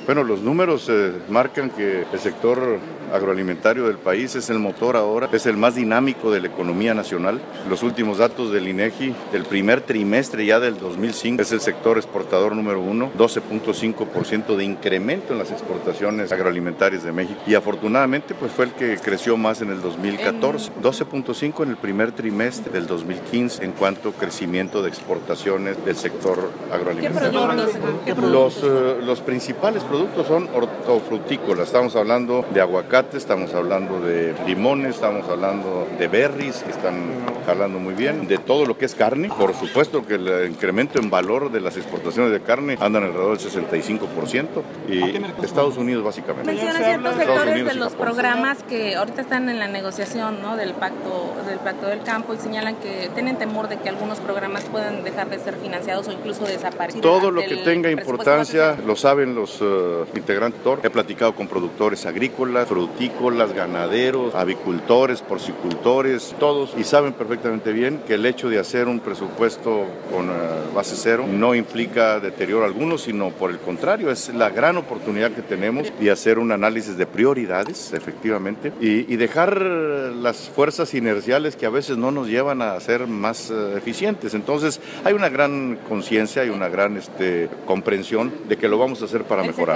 Bueno, los números marcan que el sector agroalimentario del país es el motor ahora, es el más dinámico de la economía nacional. Los últimos datos del INEGI del primer trimestre ya del 2005 es el sector exportador número 1, 12.5% de incremento en las exportaciones agroalimentarias de México, y afortunadamente pues fue el que creció más en el 2014, 12.5 en el primer trimestre del 2015 en cuanto a crecimiento de exportaciones del sector agroalimentario. Los principales productos son hortofrutícolas, estamos hablando de aguacate, estamos hablando de limones, estamos hablando de berries que están jalando muy bien, de todo lo que es carne. Por supuesto que el incremento en valor de las exportaciones de carne andan alrededor del 65%, y Estados Unidos básicamente. Menciona ciertos sectores de los programas que ahorita están en la negociación, ¿no?, del pacto del campo, y señalan que tienen temor de que algunos programas puedan dejar de ser financiados o incluso desaparecer. Todo lo que tenga importancia lo saben los integrantes. He platicado con productores agrícolas, frutícolas, ganaderos, avicultores, porcicultores, todos, y saben perfectamente bien que el hecho de hacer un presupuesto con base cero no implica deterioro alguno, sino por el contrario, es la gran oportunidad que tenemos de hacer un análisis de prioridades, efectivamente, y dejar las fuerzas inerciales que a veces no nos llevan a ser más eficientes. Entonces, hay una gran conciencia y una gran comprensión de que lo vamos a hacer para mejorar.